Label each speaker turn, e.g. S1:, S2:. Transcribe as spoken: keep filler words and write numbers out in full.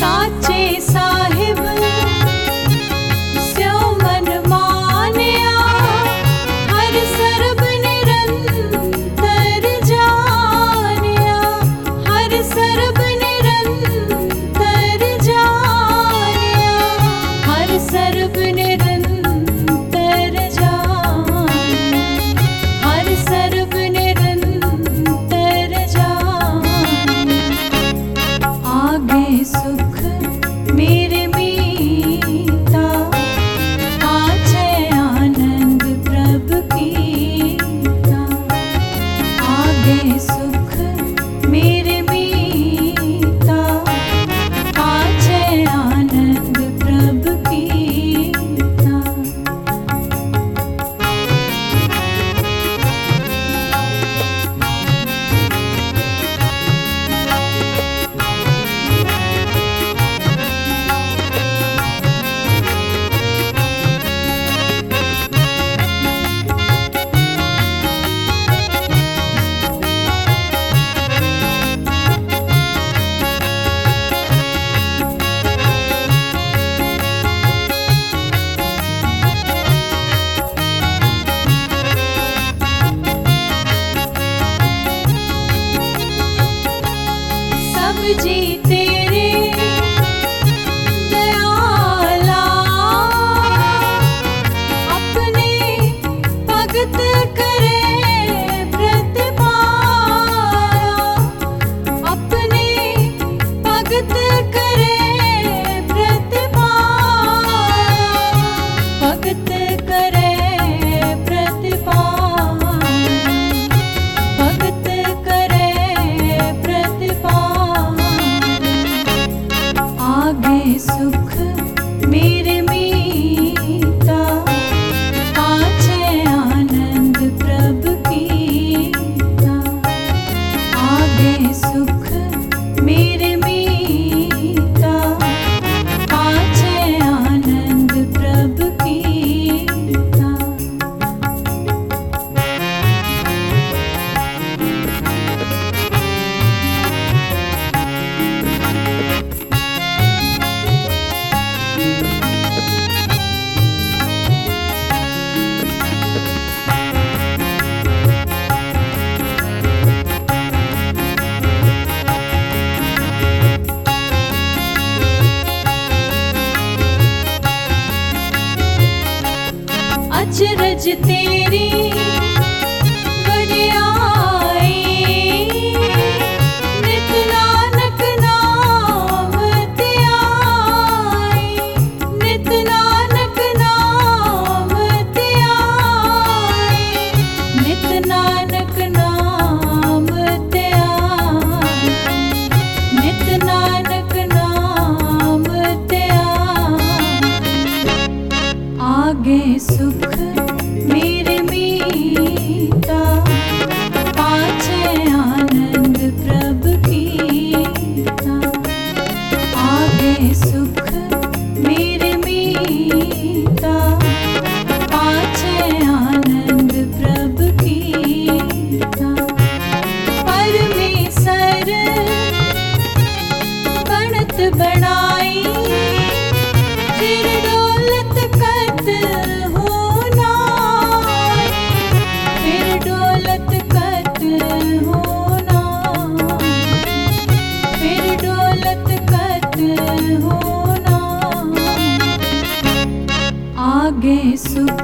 S1: साचे साहिब स्यो मन मानिया, हर सरब निरंतर जानिया, हर सरब निरंतर जानिया, हर सरब निरंतर जानिया, हर सरब निरंतर जानिया। आगे सुख मेरे मीता, पाछे आनंद प्रभ कीता। आगे सुख मेरे मीता, पाछे आनंद प्रभ कीता। सब जी तेरे दयाला, अपने भगत करे प्रतिपाला, अपने भगत करे प्रतिपाला, भगत करे प्रतिपाला, भगत करे प्रतिपाला। आगे सुख मेरे मीता, पाछे आनंद प्रभ कीता। आगे सुख मेरे मीता, पाछे आनंद प्रभ कीता। अचरज तेरी वडियाई, नित नानक नाम ध्याई, नित नानक नाम ध्याई, नित नानक नाम ध्याई, नित नानक नाम ध्याई। आगे सुख मेरे मीता, पाछे आनंद प्रभ कीता। आगे सुख मेरे मीता, पाछे आनंद प्रभ कीता। परमेसर बनत बनाई, फिर डोलत कत होना, फिर डोलत कत होना, फिर डोलत कत होना। आगे सुख